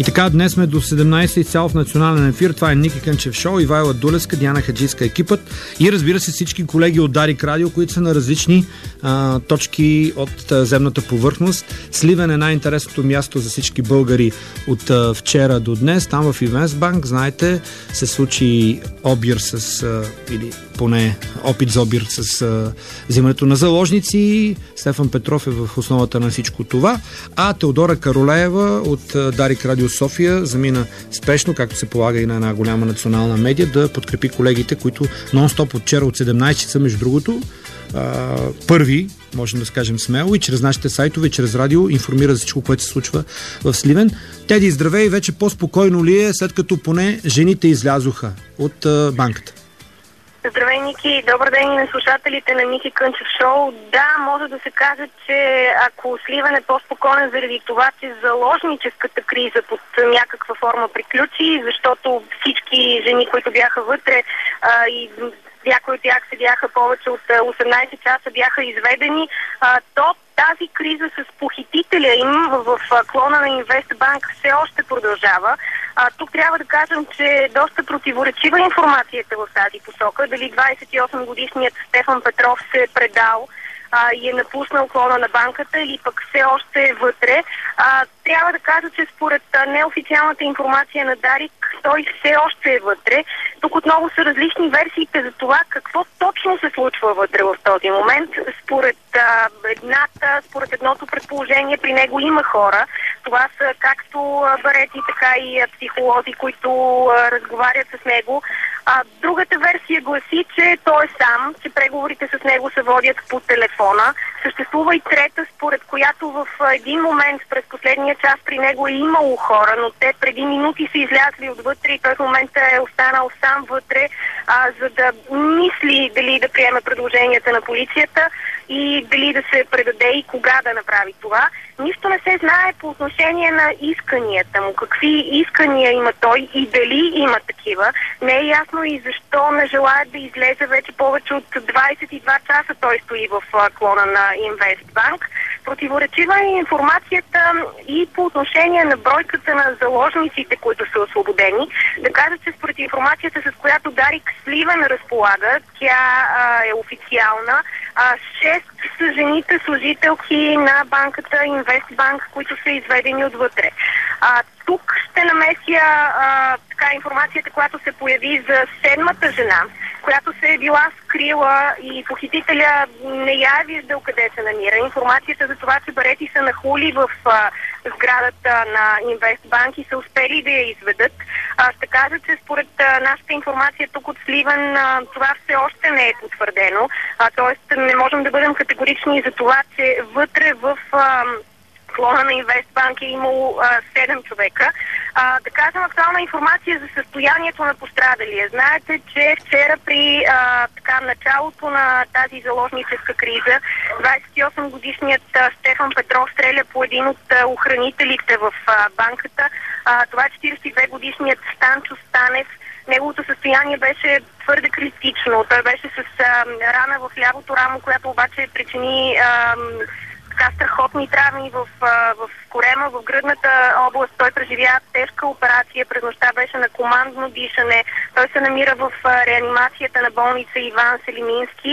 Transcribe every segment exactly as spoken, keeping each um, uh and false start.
така, днес сме до седемнайсет изцяло в национален ефир. Това е Ники Кънчев шоу, Ивайла Дулевска, Диана Хаджийска, екипът и разбира се всички колеги от Дарик Радио, които са на различни а, точки от а, земната повърхност. Сливен е най-интересното място за всички българи от а, вчера до днес. Там в Инвестбанк, знаете, се случи обир с, а, или поне опит за обир с а, взимането на заложници. Стефан Петров е в основата на всичко това. А Теодора Каролеева от а, Дарик Радио София замина спешно, както се полага и на една голяма национална медия, да подкрепи колегите, които нон-стоп от вчера от седемнайсет часа, между другото, а, първи, можем да скажем смело, и чрез нашите сайтове, и чрез радио информира за всичко, което се случва в Сливен. Теди, здравей, вече по-спокойно ли е, след като поне жените излязоха от а, банката? Здравей, Ники! Добър ден и на слушателите на Ники Кънчев шоу. Да, може да се каже, че ако Сливен е по-спокоен заради това, че заложническата криза под някаква форма приключи, защото всички жени, които бяха вътре а, и някои от тях седяха повече от осемнайсет часа, бяха изведени, а, то тази криза с похитителя им в, в, в клона на Инвестбанк все още продължава. А, тук трябва да кажем, че е доста противоречива информацията в тази посока. Дали двайсет и осем годишният Стефан Петров се е предал а, и е напуснал клона на банката, или пък все още е вътре. А, трябва да кажа, че според а, неофициалната информация на Дарик, той все още е вътре. Тук отново са различни версиите за това какво точно се случва вътре в този момент. Според а, едната, според едното предположение, при него има хора. Това са както барети, така и психолози, които а, разговарят с него. А, другата версия гласи, че той е сам, че преговорите с него се водят по телефона. Съществува и трета, според която в един момент през последния час при него е имало хора, но те преди минути са излязли отвътре и той в момента е останал сам вътре, а, за да мисли дали да приеме предложенията на полицията и дали да се предаде и кога да направи това. Нищо не се знае по отношение на исканията му. Какви искания има той и дали има такива. Не е ясно и защо не желаят да излезе. Вече повече от двайсет и два часа той стои в клона на Инвестбанк. Противоречива е информацията и по отношение на бройката на заложниците, които са освободени. Да кажа, че според информацията, с която Дарик Сливен разполага, тя а, е официална. А, шест са жените служителки на банката Инвестбанк, които са изведени отвътре. А, тук ще намеся а, така информацията, която се появи за седмата жена, която се е била скрила и похитителя не я е виждал къде се намира. Информацията за това, че барети са нахули в а, сградата на Инвестбанк и са успели да я изведат. А, ще кажа, че според а, нашата информация тук от Сливен а, това все още не е потвърдено. А, тоест не можем да бъдем категорични за това, че вътре в а, клона на Инвестбанк е имало а, седем човека. А, да кажем актуална информация за състоянието на пострадалия. Знаете, че вчера при а, така, началото на тази заложническа криза двайсет и осем годишният а, Стефан Петров стреля по един от а, охранителите в а, банката. А, това е четирийсет и две годишният Станчо Станев. Неговото състояние беше твърде критично. Той беше с а, рана в лявото рамо, която обаче причини а, така страхотни травми в, в корема, в гръдната област. Той преживя тежка операция, през нощта беше на командно дишане. Той се намира в реанимацията на болница Иван Селимински.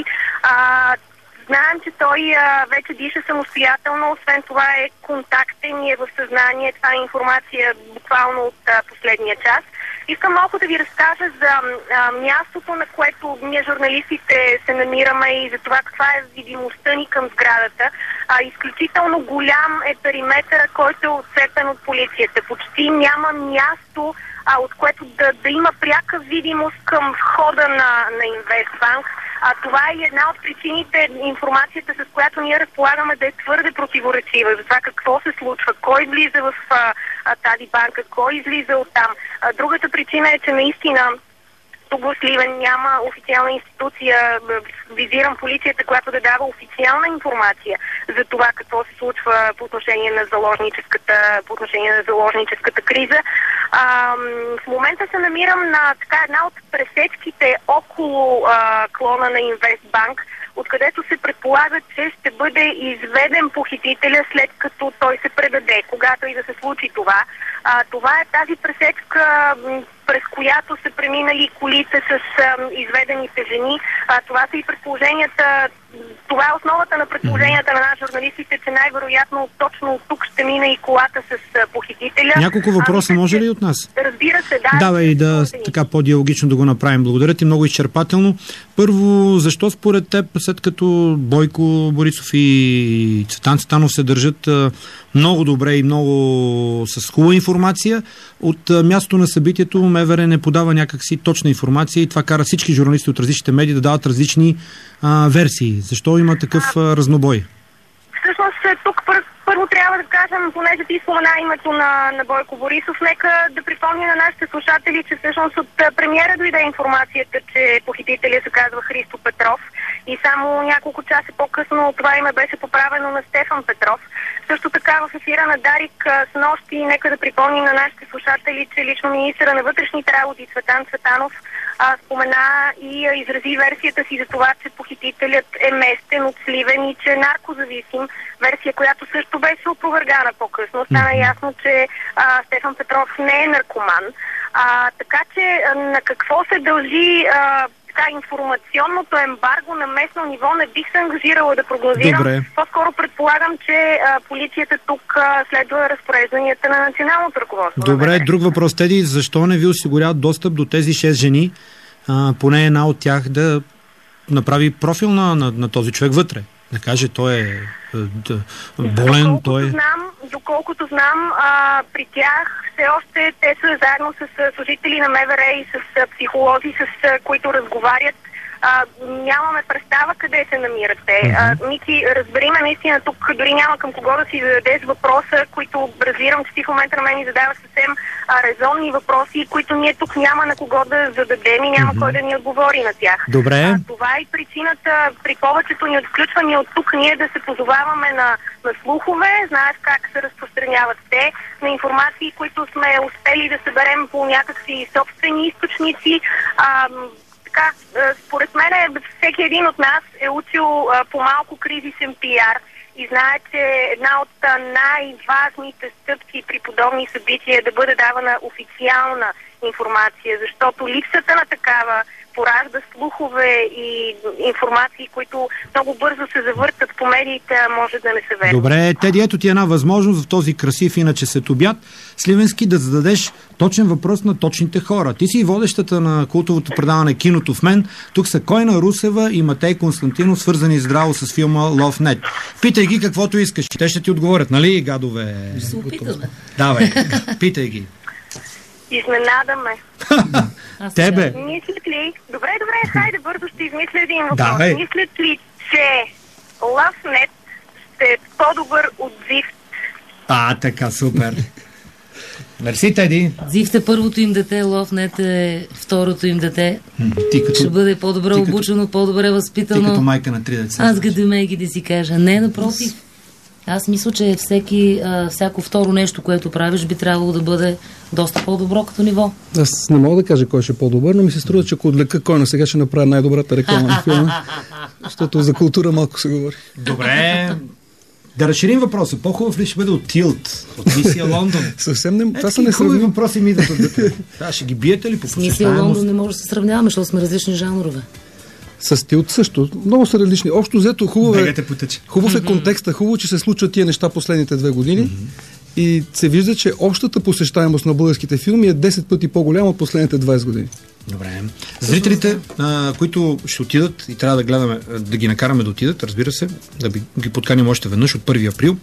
А, знаем, че той а, вече диша самостоятелно, освен това е контактен и е в съзнание. Това е информация буквално от а, последния час. Искам малко да ви разкажа за а, мястото, на което ние журналистите се намираме и за това каква е видимостта ни към сградата. А, изключително голям е периметъра, който е отцепен от полицията. Почти няма място, а, от което да, да има пряка видимост към входа на, на Инвестбанк. А това е една от причините, информацията, с която ние разполагаме, да е твърде противоречива за това какво се случва, кой влиза в а, а, тази банка, кой излиза оттам. А, другата причина е, че наистина тук в Сливен няма официална институция, визирам полицията, която да дава официална информация за това какво се случва по отношение на заложническата, по отношение на заложническата криза. А, в момента се намирам на така една от пресечките около а, клона на Инвестбанк, откъдето се предполага, че ще бъде изведен похитителя след като той се предаде. Когато и да се случи това, А, това е тази пресечка, през която са преминали колите с а, изведените жени. А, това са и предположенията, това е основата на предположенията на нас, журналистите, че най-вероятно точно от тук ще мина и колата с а, похитителя. Няколко въпроса а, може ли от нас? Разбира се, да. Давай и да така по-диалогично да го направим. Благодаря ти много изчерпателно. Първо, защо според теб, след като Бойко Борисов и Цветан Цветанов се държат а, много добре и много с хубава информация, от а, мястото на събитието МВР не подава някакси точна информация и това кара всички журналисти от различните медии да дават различни а, версии. Защо има такъв а, разнобой? Всъщност, тук пър, първо трябва да кажем, понеже ти спомена името на, на Бойко Борисов, нека да припомня на нашите слушатели, че всъщност от премиера дойде информацията, че похитителя се казва Христо Петров и само няколко часа по-късно това име беше поправено на Стефан Петров. Също така в ефира на Дарик с нощи, нека да припомним на нашите слушатели, че лично министъра на вътрешните работи Цветан Цветанов а, спомена и а, изрази версията си за това, че похитителят е местен от Сливен и че е наркозависим. Версия, която също беше опровергана по-късно. Стана ясно, че а, Стефан Петров не е наркоман. А, така че а, на какво се дължи а, така, информационното ембарго на местно ниво, не бих се ангажирала да прогнозирам. Добре. По-скоро предполагам, че а, полицията тук а, следва разпорежданията на националното ръководство. Добре, друг въпрос, Теди. Защо не ви осигуряват достъп до тези шест жени, а, поне една от тях да направи профил на, на, на този човек вътре? Да каже, той е да, болен, доколкото той е... Знам, доколкото знам, а, при тях все още те са заедно с служители на МВР и с а, психолози, с а, които разговарят. А, нямаме представа къде се намират те. Uh-huh. Ники, разбери ме, наистина тук дори няма към кого да си зададеш въпроса, които разбирам, че ти в момента на мен ни задаваш съвсем а, резонни въпроси, които ние тук няма на кого да зададем и няма uh-huh. кой да ни отговори на тях. Добре. А, това е причината при повечето ни отключвания от тук ние да се позоваваме на, на слухове, знаеш как се разпространяват те, на информации, които сме успели да съберем по някакви собствени източници. А, Така, според мен всеки един от нас е учил а, по малко кризисен пиар и знае, че една от а, най-важните стъпки при подобни събития е да бъде давана официална информация, защото липсата на такава поражда слухове и информации, които много бързо се завъртат по медиите, може да не се верят. Добре, Теди, ето ти една възможност в този красив иначе след обяд сливенски да зададеш точен въпрос на точните хора. Ти си водещата на култовото предаване Киното в мен. Тук са Койна Русева и Матей Константинов, свързани здраво с филма LoveNet. Питай ги каквото искаш. Те ще ти отговорят, нали, гадове? Ще се опитаме. Давай, питай ги. Изненадаме. Тебе. Мислят ли? Добре, добре, хайде бързо ще измисля един въпрос. Давай. Мислят ли, че LoveNet ще е по-добър от Зифт? А, така, супер. Мерси, Теди. Зифт е първото им дете, LoveNet е второто им дете. Ти като, ще бъде по-добре ти обучено, като, по-добре възпитано. Ти като майка на три деца. Аз гадемейки да си кажа. Не, напротив. Аз мисля, че всеки, а, всяко второ нещо, което правиш, би трябвало да бъде доста по-добро като ниво. Аз не мога да кажа кой ще е по-добър, но ми се струва, че ако отвлека Койна сега ще направя най-добрата реклама на филма, защото за култура малко се говори. Добре. Да разширим въпроса. По-хубав ли ще бъде от Тилт? От Мисия Лондон? Съвсем не... Е, това са не хубави въпроси ми идват от дете. Да, ще ги биете ли по С Мисия Лондон не може да се сравняваме, защото сме различни жанрове. С Тилт също. Много са различни. Общо взето хубаво е, хубав е Mm-hmm. контекста, хубаво, че се случват тия неща последните две години mm-hmm. и се вижда, че общата посещаемост на българските филми е десет пъти по-голяма от последните двайсет години. Добре. Зрителите, а, които ще отидат и трябва да гледаме, да ги накараме да отидат, разбира се, да ги подканим още веднъж от първи април.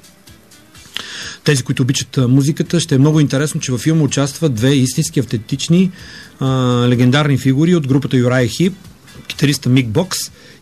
Тези, които обичат музиката, ще е много интересно, че във филма участват две истински автентични а, легендарни фигури от групата Юрай Хип, китариста Мик Бокс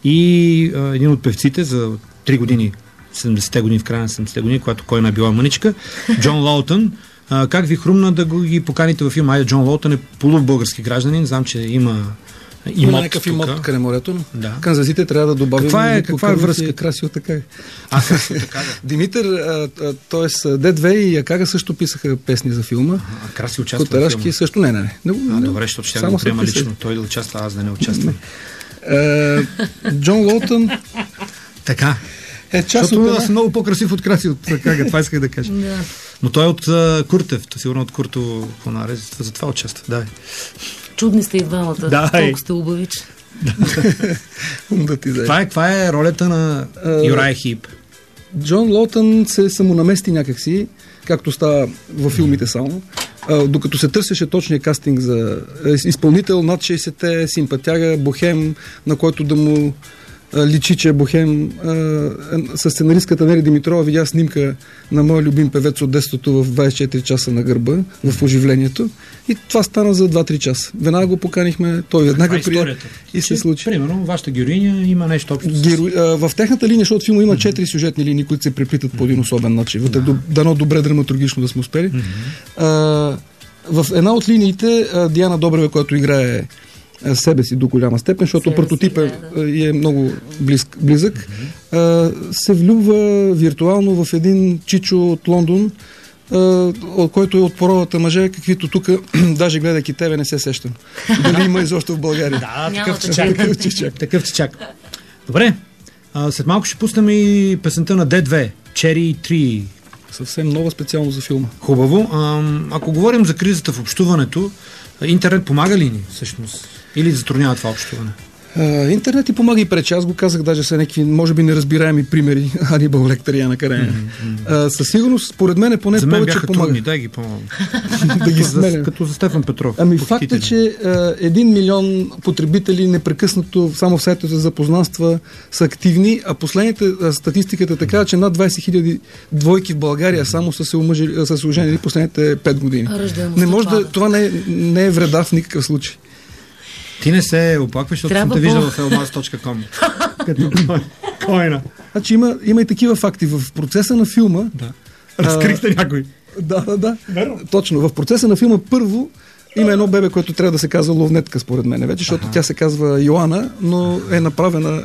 и а, един от певците за три години, седемдесетте години, в края на седемдесетте години, когато Койна е била мъничка, Джон Лоутън. А, как ви хрумна да го ги поканите във филма? Айде, Джон Лоутън е полубългарски гражданин, знам, че има имот. Има някакъв имот край морето. Да. Канзасите трябва да добавим. Каква е, каква е връзка? Красио така е. А, Красио така да. Димитър, т.е. Д2 и Якага също писаха песни за филма. А, Краси участва Котарашки в филма? също не, не, не. не а, добре, защото ще да го приема лично. Той да участва, аз да не участвам. Джон Лоутън така. Е, част защото от... аз съм много по-красив от Краси от Якага, това исках да кажа. Да. Но той е от uh, Куртев, то сигурно от Курто Конаре, за това участва. Дай. Чудни сте и двамата. Да, толкова сте убавич. да ти каква, е, каква е ролята на Юрай Хип? Джон Лоутън се самонамести някакси, както става във филмите само. А, докато се търсеше точния кастинг за изпълнител над шейсетте, симпатяга, бохем, на който да му а, личи, че е бохем. С сценаристката Нели Димитрова видя снимка на моя любим певец от детството в двайсет и четири часа на гърба, в оживлението. И това стана за два-три часа. Веднага го поканихме, той веднага прие и се случи. Примерно, вашата героиня има нещо общо с... Геро... А, в техната линия, защото филма има четири сюжетни линии, които се преплитат по един особен начин. Да. Дано добре драматургично да сме успели. А, в една от линиите а, Диана Добрева, която играе а, себе си до голяма степен, защото прототипът да. е много близк, близък, а, се влюбва виртуално в един чичо от Лондон, от който е от поровата мъже, каквито тук, даже гледайки тебе, не се сещам. Дали има изобщо в България. Да, такъв чичак. Такъв чичак. Добре, а, след малко ще пуснем и песента на Д две, Cherry Tree. Съвсем нова специално за филма. Хубаво. А, ако говорим за кризата в общуването, интернет помага ли ни всъщност? Или затруднява това общуване? Uh, интернет и помага и пречи. Аз го казах даже са някакви, може би, неразбираеми примери. Анибал Лектър и Яна Кареня. Mm-hmm. Uh, със сигурност, според мен, поне за мен повече бяха помага. Трудни, дай ги помагам. да ги сменям. Като за Стефан Петров. Ами факт е, че uh, един милион потребители непрекъснато само в сайтовете за запознанства са активни, а последните uh, статистиката така, че над двайсет хиляди двойки в България само са се, омъжили, са се оженили последните пет години. Не може да, това не е, не е вреда в никакъв случай. Ти не се оплакваш, защото съм те виждал в елмаз точка ком. Като койна. Значи има, има и такива факти. В процеса на филма... Да. Разкрихте някой. Да, да, да. Верно. Точно. В процеса на филма първо има едно бебе, което трябва да се казва Ловнетка, според мен вече, защото ага. тя се казва Йоана, но е направена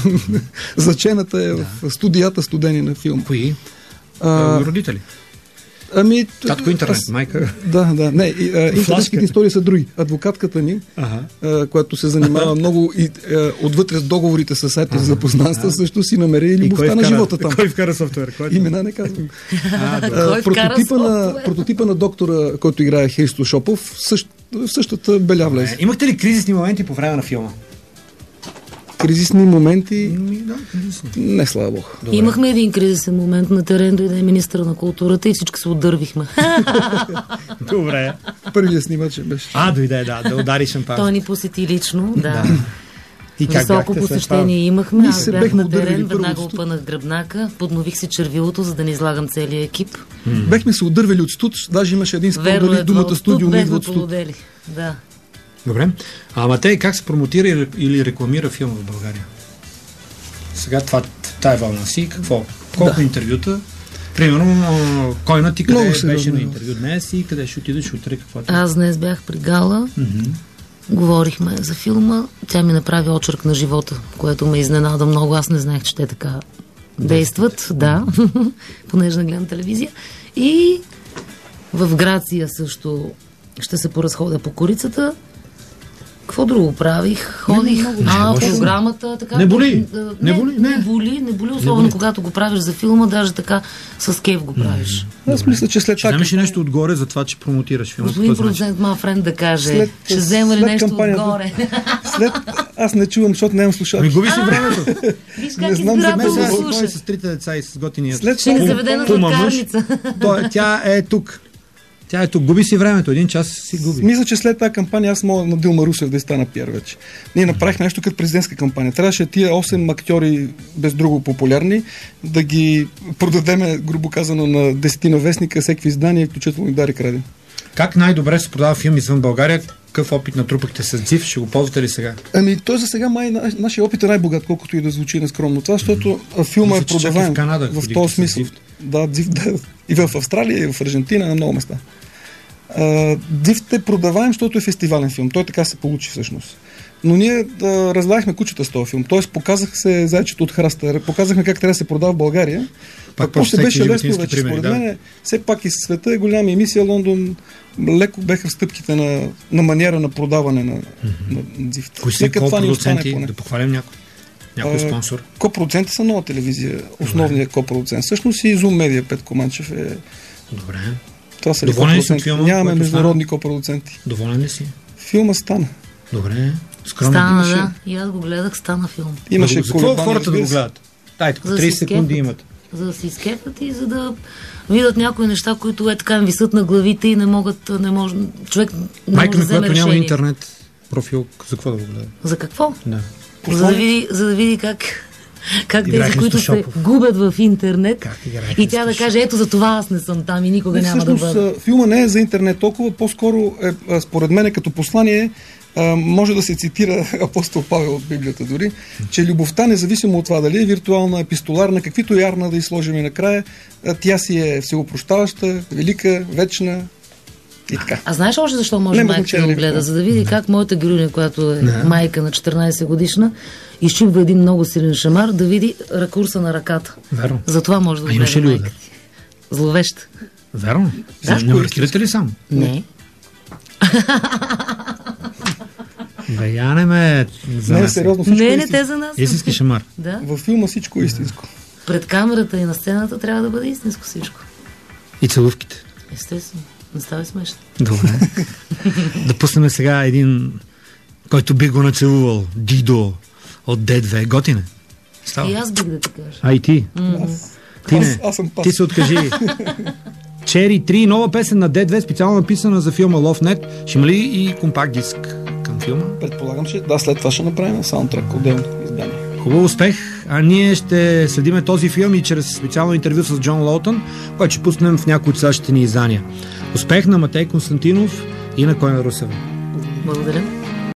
зачената е да. в студията студени на филма. Кои? А, родители? Ами... Татко интернет, аз, майка. Да, да. Не, интернетските истории са други. Адвокатката ми, ага. а, която се занимава много и а, отвътре с договорите с сайта за запознанства, също си намери любовта на живота там. Кой вкара софтуер? Имена не казвам. а, а, прототипа, на, прототипа на доктора, който играе Христо Шопов, същ, в същата беля влезе. Имахте ли кризисни моменти по време на филма? Кризисни моменти? Да, кризисни. Не, слава Бог. Добре. Имахме един кризисен момент на терен, дойде министър на културата и всички се отдървихме. Добре. Първият снимач беше. А, дойде, да, да удари шампански. Той ни посети лично, да. да. И как високо посещение имахме. Аз бях на терен, веднага студ... опънах гръбнака, поднових си червилото, за да не излагам целия екип. М-м. Бехме се отдървали от студ, даже имаше един спор, дали думата студио не идва от студ. Да. Добре. А Матей, как се промотира или рекламира филма в България? Сега това, тая вълна си, какво? Колко да. интервюта? Примерно, Койна, ти къде беше сериозно на интервю днес и къде ще отидеш утре? Какво? Аз днес бях при гала, mm-hmm. говорихме за филма, тя ми направи очерк на живота, което ме изненада много. Аз не знаех, че те така действат, да, понеже не гледам телевизия. И в Грация също ще се поразходя по корицата. Какво друго правих? Ходих. Не, не, не, а, не, програмата, така. Не боли. Не, не боли. Не, не боли, не боли, особено не боли. Когато го правиш за филма, даже така с кеф го правиш. Mm. Аз мисля, че след това. Ще вземеш ли нещо отгоре за това, че промотираш филма? Господин продуцент, моя френд да каже. След, ще взема ли нещо отгоре? След... Аз не чувам, защото нямам слушател. Ми губи си времето. Виж как избирателно слуша. С трите деца и с готиния. Ще ни заведе на сладкарница. Тя е тук. Тя е тук. Губи си времето. Един час си губи. Мисля, че след тази кампания аз мога на Дилма Русев да стана пиар вече. Ние направихме нещо като президентска кампания. Трябваше тия осем актьори без друго популярни да ги продадеме, грубо казано, на десетина вестника, всеки издания, включително и Дарик Радио. Как най-добре се продава филм извън България? Какъв опит натрупахте с Дзив? Ще го ползвате ли сега? Ами, той за сега май нашия опит е най-богат, колкото и да звучи нескромно. Това, защото mm-hmm. филма е продаваем в, Канада, в този смисъл. Да, Дзив, да, и в Австралия, и в Аржентина, на много места. Дзив те продаваем, защото е фестивален филм. Той така се получи всъщност. Но ние да, разлаяхме кучета с този филм. Тоест показах се зайчето от храста. Показахме как трябва да се продава в България. Пак после беше лесно вече. Според да. мен, все пак и света е голяма емисия. Лондон леко беха в стъпките на, на маниера на продаване на, mm-hmm. на Дзив. Кои са продуценти? Да похвалям някой. Някой спонсор? Копродуценти са Нова телевизия. Основният копродуцент. Всъщност и Zoom Media, Петко Манчев е... Добре. Това са доволен ли си от филма? Нямаме международни копродуценти. Доволен ли си? Филма стана. Добре. Скромно. Стана, да. И аз го гледах, стана филм. Имаше за какво хората да го гледат? Дайте, трийсет секунди имат. За да си изкепят и за да видят някои неща, които е така им висят на главите и не могат, не може, човек не Майка може да вземе решение. Майка ми, която няма интернет профил, за какво да го гледа? За какво? Да. За да види, за да види как, как тези, които се губят в интернет и тя да каже, ето за това аз не съм там и никога не, няма да бъда. Филма не е за интернет толкова, по-скоро е, според мен като послание може да се цитира апостол Павел от Библията дори, че любовта, независимо от това дали е виртуална, епистоларна, каквито ярна да изложим и накрая, тя си е всеопрощаваща, велика, вечна и така. А знаеш още защо може майка да го гледа? За да види как моята Грюня, която е не. майка на четиринайсет годишна, изчупва един много силен шамар, да види ракурса на ръката. Верно. Затова може да го гледа майка ти. Зловещ. Верно. Да? Не маркирате ли сам? Не. Бе, я не ме... Не, е сериозно, всичко не, е не, те за нас. Истински шамар. Да. Във филма всичко е истинско. Пред камерата и на сцената трябва да бъде истинско всичко. И целувките. Естествено. Не ставай смешно. Добре. Да пуснем сега един, който би го нацелувал. Дидо от Д две. Готине. Става. И аз бих да ти кажа. А и ти. Mm-hmm. Ти не. Аз, аз съм пас. Ти се откажи. Чери три, нова песен на Д две, специално написана за филма Love Net. Ще има ли и компакт диск към филма? Предполагам, че да, след това ще направим саундтрак, отделно издание. Хубав успех, а ние ще следиме този филм и чрез специално интервю с Джон Лоутън, който ще пуснем в някои от следващите ни издания. Успех на Матей Константинов и на Койна Русева. Благодаря.